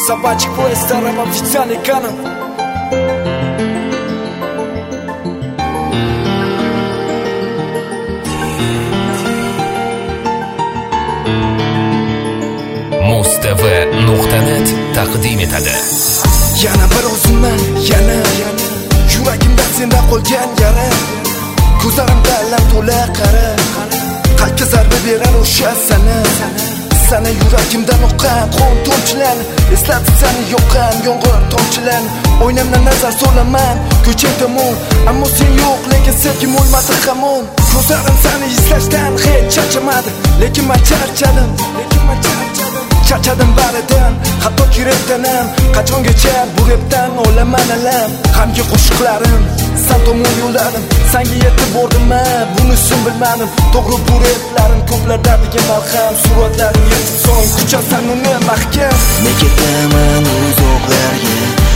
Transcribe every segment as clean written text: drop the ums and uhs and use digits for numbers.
Собачек Плейстером официальный канал. mustv.net taqdim etadi. Yana bir o'zimman, yana yuragimda senda qolgan yara. Ko'zlarimda alam to'la qara. Qalbga zarba berar o'sha sana yuragimdan oqqan qon tomchilar. Eslatib seni yoqqan yomg'ir tomchilar. O'ynamdan nazar solaman ko'chang tomon, ammo sen yo'q, lekin sevgim o'lmadi hamon. Ko'zlarim seni izlashdan hech charchamadi, lekin men charchadim. Charchadim baridan, hatto kerakdanim. Qachongacha bu repdan olaman alam. Hamki qo'shiqlarim san tomon yo'lladim, senga yetib bordim-mi buni sen bilmadim. To'g'ri bu replarim ko'plarda degan malham, suratlaring yetib so'ng kuchasan uni mahkam. Men ketaman uzoqlarga,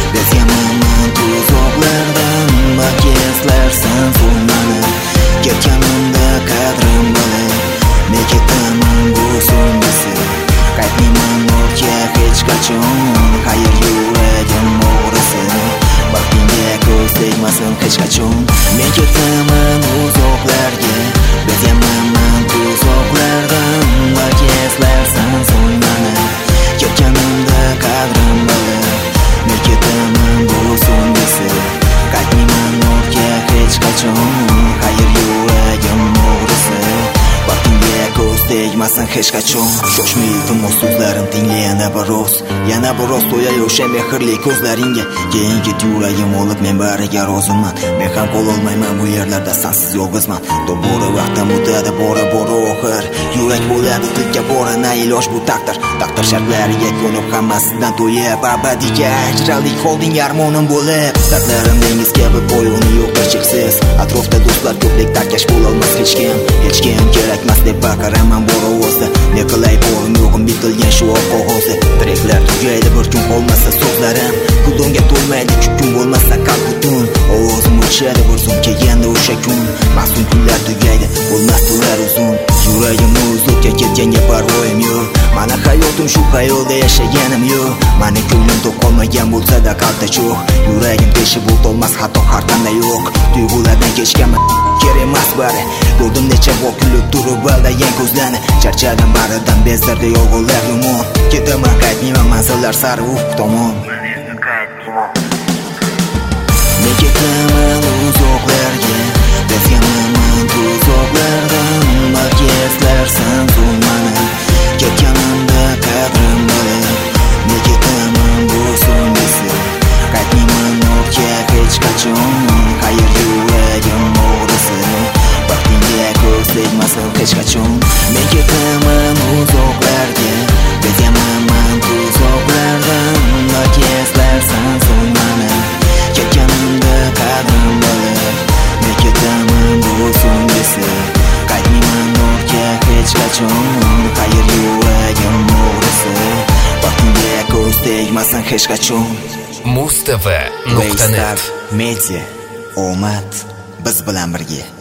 bezgaman tuzoqlardan. Balki eslarsan so'ngmani, ketganimda qadrim bilan. Men ketaman bu so'nggisi, qaytmayman ortga hech qachon. Qayir yuragim o'g'risi, baxtingga ko'z tegmasin hech qachon. Men ketaman uzoqlarga, bezgaman tuzoqlardan. Balki eslarsan so'ngmani, ketganimda qadrim bilan. Men ketaman bu so'nggisi, qaytmayman ortga hech qachon. Qayir yuragim o'g'risi, baxtingga ko'z tegmasin hech qachon. Shoshma iltimos so'zlarim tingla yana biroz to'yay o'sha mehrli ko'zlaringga. Keyin ket yuragim olib men bariga roziman. Men ham qololmayman bu yerlarda sensiz yolg'izman. To'g'ri vaqtim o'tadi bora oxir. Yurak bo'ladi tilga bora na iloj bu taqdir shartlariga ko'nib hammasidan to'yib abadiyga ajraldik holding armonim bo'lib. Dardlarim dengiz kabi poyoni yo'qdir cheksiz. Atrofda do'stlar ko'plik tarkash bo'lolmas hech kim kerakmas deb baqiraman bor ovozda. Ne qilay borim yo'g'im bitilgan shu qog'ozda. Treklar tugaydi bir kun qolmasa so'zlarim, kulonga to'lmaydi kun bo'lmasa qalb butun. Ovozim o'chadi bir so'm kelganda o'sha kun. Mas'ul kunlar tugaydi bo'lmas tunlar uzun. Yuragim uzoqqa ketganga parvoyim yo'q. Mana hayotim shu xayolda yashaganim yo'q. Mani ko'nglim to'q qolmagan bo'lsa-da qalbda cho'q. Yuragim teshib o'tolmas hatto har qanday yo'q. Tuyg'ulardan kechganman kerak emas bari. Ko'rdim necha bor kulib turib aldagan ko'zlarni. Charchadim baridan bezdirdi yolg'onlar yomon. Ketaman qaytmayman manzillar sari ufq tomon. Men ketaman uzoqlarga, bezgaman tuzoqlardan. Balki eslarsan so'ngmani, ketganimda qadrim bilan. Men ketaman bu so'nggisi, qaytmayman ortga hech qachon. Qayir yuragim o'g'risi, baxtingga ko'z tegmasin hech qachon. Men ketaman uzoqlarga, bezgaman tuzoqlardan. Balki eslarsan so'ngmani, ketganimda qadrim bilan. Men ketaman bu so'nggisi, qaytmayman ortga hech qachon. Qayir yuragim o'g'risi, baxtingga ko'z tegmasin hech qachon. mustv.net Media omad biz bilan birga.